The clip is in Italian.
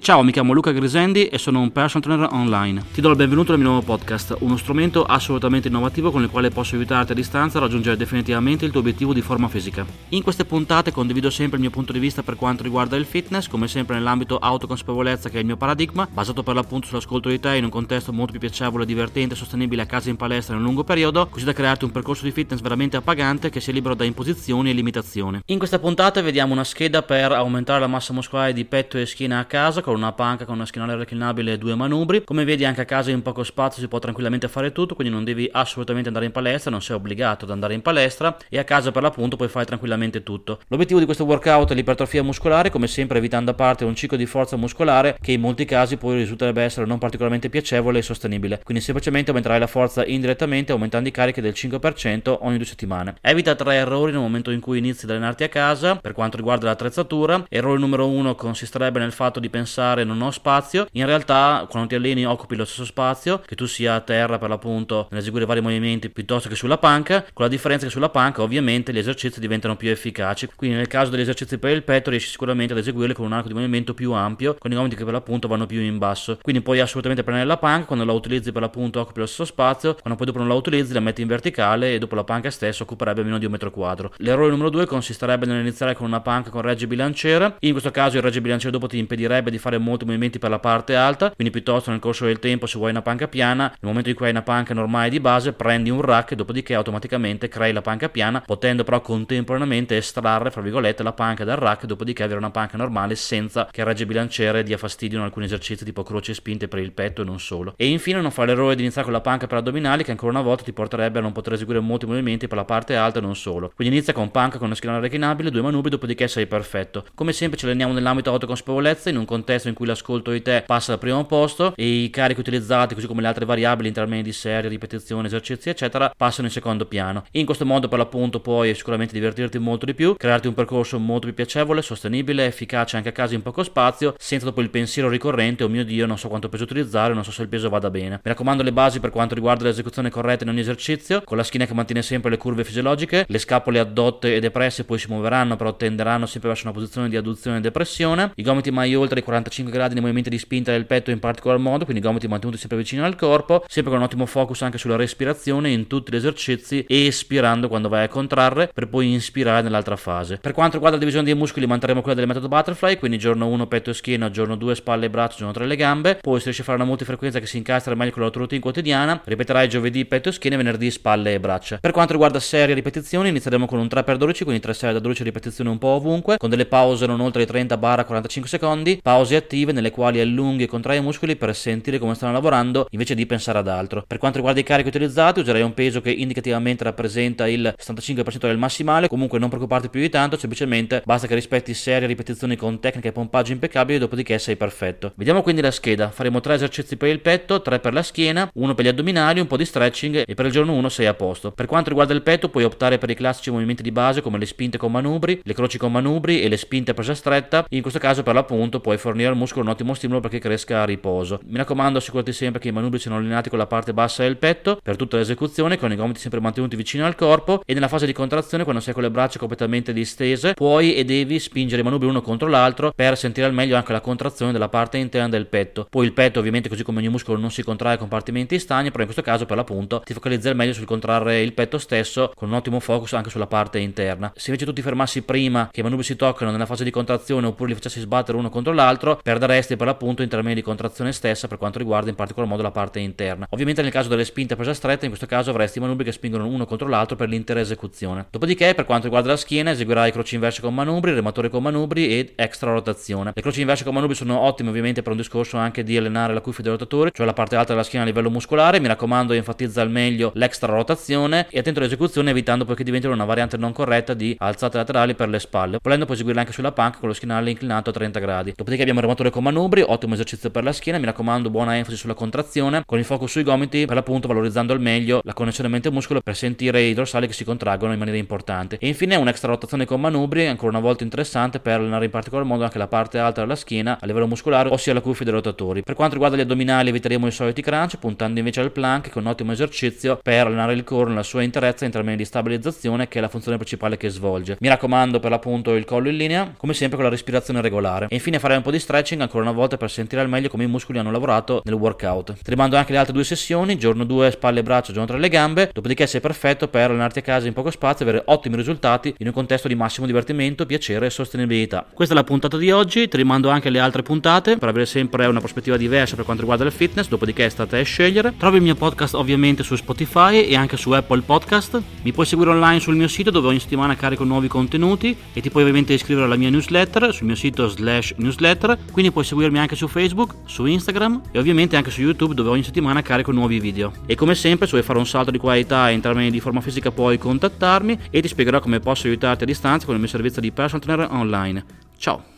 Ciao, mi chiamo Luca Grisendi e sono un personal trainer online. Ti do il benvenuto al mio nuovo podcast, uno strumento assolutamente innovativo con il quale posso aiutarti a distanza a raggiungere definitivamente il tuo obiettivo di forma fisica. In queste puntate condivido sempre il mio punto di vista per quanto riguarda il fitness, come sempre nell'ambito autoconsapevolezza, che è il mio paradigma, basato per l'appunto sull'ascolto di te in un contesto molto più piacevole, divertente e sostenibile a casa in palestra in un lungo periodo, così da crearti un percorso di fitness veramente appagante che sia libero da imposizioni e limitazioni. In questa puntata vediamo una scheda per aumentare la massa muscolare di petto e schiena a casa con una panca con una schienale reclinabile e 2 manubri. Come vedi, anche a casa in poco spazio si può tranquillamente fare tutto, quindi non devi assolutamente andare in palestra, non sei obbligato ad andare in palestra e a casa per l'appunto puoi fare tranquillamente tutto. L'obiettivo di questo workout è l'ipertrofia muscolare, come sempre evitando a parte un ciclo di forza muscolare che in molti casi poi risulterebbe essere non particolarmente piacevole e sostenibile, quindi semplicemente aumenterai la forza indirettamente aumentando i carichi del 5% ogni 2 settimane. Evita 3 errori nel momento in cui inizi ad allenarti a casa per quanto riguarda l'attrezzatura. Errore numero 1 consisterebbe nel fatto di pensare non ho spazio. In realtà quando ti alleni occupi lo stesso spazio, che tu sia a terra per l'appunto nell'eseguire vari movimenti piuttosto che sulla panca, con la differenza che sulla panca ovviamente gli esercizi diventano più efficaci, quindi nel caso degli esercizi per il petto riesci sicuramente ad eseguirli con un arco di movimento più ampio, con i gomiti che per l'appunto vanno più in basso, quindi puoi assolutamente prendere la panca, quando la utilizzi per l'appunto occupi lo stesso spazio, quando poi dopo non la utilizzi la metti in verticale e dopo la panca stessa occuperebbe meno di 1 metro quadro. L'errore numero 2 consisterebbe nell'iniziare con una panca con regge bilanciere. In questo caso il regge bilanciere dopo ti impedirebbe di fare molti movimenti per la parte alta, quindi piuttosto nel corso del tempo, se vuoi una panca piana, nel momento in cui hai una panca normale di base prendi un rack, dopodiché automaticamente crei la panca piana, potendo però contemporaneamente estrarre fra virgolette la panca dal rack, dopodiché avere una panca normale senza che il regge bilanciere dia fastidio in alcuni esercizi tipo croce e spinte per il petto e non solo. E infine non fare l'errore di iniziare con la panca per addominali, che ancora una volta ti porterebbe a non poter eseguire molti movimenti per la parte alta e non solo. Quindi inizia con panca con una schiena reclinabile, 2 manubri, dopodiché sei perfetto. Come sempre ci alleniamo nell'ambito autoconsapevolezza, in un contesto in cui l'ascolto di te passa al primo posto e i carichi utilizzati, così come le altre variabili in termini di serie, ripetizioni, esercizi eccetera, passano in secondo piano. In questo modo per l'appunto puoi sicuramente divertirti molto di più, crearti un percorso molto più piacevole, sostenibile, efficace anche a casa in poco spazio, senza dopo il pensiero ricorrente oh mio Dio non so quanto peso utilizzare, non so se il peso vada bene. Mi raccomando le basi per quanto riguarda l'esecuzione corretta in ogni esercizio, con la schiena che mantiene sempre le curve fisiologiche, le scapole addotte e depresse poi si muoveranno però tenderanno sempre verso una posizione di adduzione e depressione, i gomiti mai oltre i 45 gradi nei movimenti di spinta del petto in particolar modo, quindi i gomiti mantenuti sempre vicini al corpo, sempre con un ottimo focus anche sulla respirazione in tutti gli esercizi, e espirando quando vai a contrarre per poi inspirare nell'altra fase. Per quanto riguarda la divisione dei muscoli manterremo quella del metodo butterfly, quindi giorno 1 petto e schiena, giorno 2 spalle e braccia, giorno 3 le gambe, poi se riesci a fare una multifrequenza che si incastra meglio con la tua routine quotidiana, ripeterai giovedì petto e schiena e venerdì spalle e braccia. Per quanto riguarda serie e ripetizioni inizieremo con un 3x12, quindi 3 serie da 12 ripetizioni un po' ovunque, con delle pause non oltre i 30-45 secondi, pause attive nelle quali allunghi e contrai i muscoli per sentire come stanno lavorando invece di pensare ad altro. Per quanto riguarda i carichi utilizzati userei un peso che indicativamente rappresenta il 75% del massimale, comunque non preoccuparti più di tanto, semplicemente basta che rispetti serie e ripetizioni con tecnica e pompaggio impeccabili, dopodiché sei perfetto. Vediamo quindi la scheda, faremo 3 esercizi per il petto, 3 per la schiena, 1 per gli addominali, un po' di stretching e per il giorno 1 sei a posto. Per quanto riguarda il petto puoi optare per i classici movimenti di base come le spinte con manubri, le croci con manubri e le spinte a presa stretta. In questo caso per l'appunto puoi fornire al muscolo un ottimo stimolo perché cresca a riposo. Mi raccomando, assicurati sempre che i manubri siano allineati con la parte bassa del petto per tutta l'esecuzione, con i gomiti sempre mantenuti vicino al corpo, e nella fase di contrazione, quando sei con le braccia completamente distese, puoi e devi spingere i manubri uno contro l'altro per sentire al meglio anche la contrazione della parte interna del petto. Poi il petto ovviamente, così come ogni muscolo, non si contrae a compartimenti stagni, però in questo caso per l'appunto ti focalizzi al meglio sul contrarre il petto stesso con un ottimo focus anche sulla parte interna. Se invece tu ti fermassi prima che i manubri si toccano nella fase di contrazione oppure li facessi sbattere uno contro l'altro, perderesti per l'appunto in termini di contrazione stessa per quanto riguarda in particolar modo la parte interna. Ovviamente nel caso delle spinte a presa stretta, in questo caso avresti i manubri che spingono uno contro l'altro per l'intera esecuzione. Dopodiché per quanto riguarda la schiena eseguirai croci inverse con manubri, rematori con manubri ed extra rotazione. Le croci inverse con manubri sono ottime ovviamente per un discorso anche di allenare la cuffia dei rotatori, cioè la parte alta della schiena a livello muscolare. Mi raccomando, enfatizza al meglio l'extra rotazione e attento all'esecuzione, evitando poi che diventino una variante non corretta di alzate laterali per le spalle. Volendo puoi eseguirla anche sulla panca con lo schienale inclinato a 30 gradi. Dopodiché abbiamo il rematore con manubri, ottimo esercizio per la schiena. Mi raccomando, buona enfasi sulla contrazione con il focus sui gomiti, per l'appunto valorizzando al meglio la connessione mente-muscolo per sentire i dorsali che si contraggono in maniera importante. E infine un'extra rotazione con manubri, ancora una volta interessante per allenare in particolar modo anche la parte alta della schiena a livello muscolare, ossia la cuffia dei rotatori. Per quanto riguarda gli addominali eviteremo i soliti crunch, puntando invece al plank, che è un ottimo esercizio per allenare il core nella sua interezza in termini di stabilizzazione, che è la funzione principale che svolge. Mi raccomando per l'appunto il collo in linea, come sempre con la respirazione regolare. E infine farei un po' di stretching stretching ancora una volta per sentire al meglio come i muscoli hanno lavorato nel workout. Ti rimando anche le altre 2 sessioni, giorno 2 spalle e braccia, giorno 3 le gambe, dopodiché sei perfetto per allenarti a casa in poco spazio e avere ottimi risultati in un contesto di massimo divertimento, piacere e sostenibilità. Questa è la puntata di oggi, ti rimando anche alle altre puntate per avere sempre una prospettiva diversa per quanto riguarda il fitness, dopodiché sta a te scegliere. Trovi il mio podcast ovviamente su Spotify e anche su Apple Podcast. Mi puoi seguire online sul mio sito dove ogni settimana carico nuovi contenuti e ti puoi ovviamente iscrivere alla mia newsletter sul mio sito /newsletter, quindi puoi seguirmi anche su Facebook, su Instagram e ovviamente anche su YouTube dove ogni settimana carico nuovi video. E come sempre, se vuoi fare un salto di qualità in termini di forma fisica puoi contattarmi e ti spiegherò come posso aiutarti a distanza con il mio servizio di personal trainer online. Ciao!